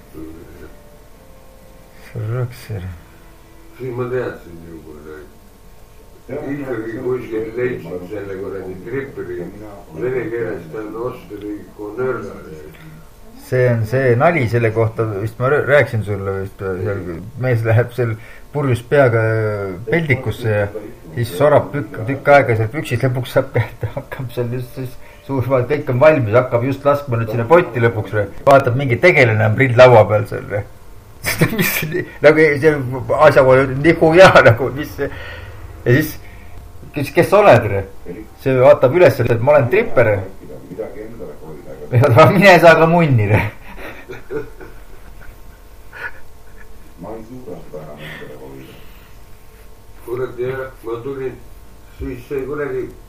Rõksir. Siis ma teadsin juba, ikkagi kuskil leidsin selle kuradi tripperi vene keeles ta on osturi konörlale. See on see nali selle kohta, vist ma rääkisin sulle vist, mees läheb seal purjus peaga peldikusse ja siis sorab tükk aega seal püksis, lõpuks saab kätte, hakkab seal just siis suurmaal, kõik on valmis, hakkab just laskma nüüd sinna potti lõpuks, vaatab mingi tegelane on prill laua peal seal. Mis nagu see asjakohal nihuja nagu, mis see ja siis kes sa oled? See vaatab üles, et ma olen tripper. Mine saa ka munni. Ma ei suuda seda enam endale hoida. Kurat jah, ma tulin, siis see kuradi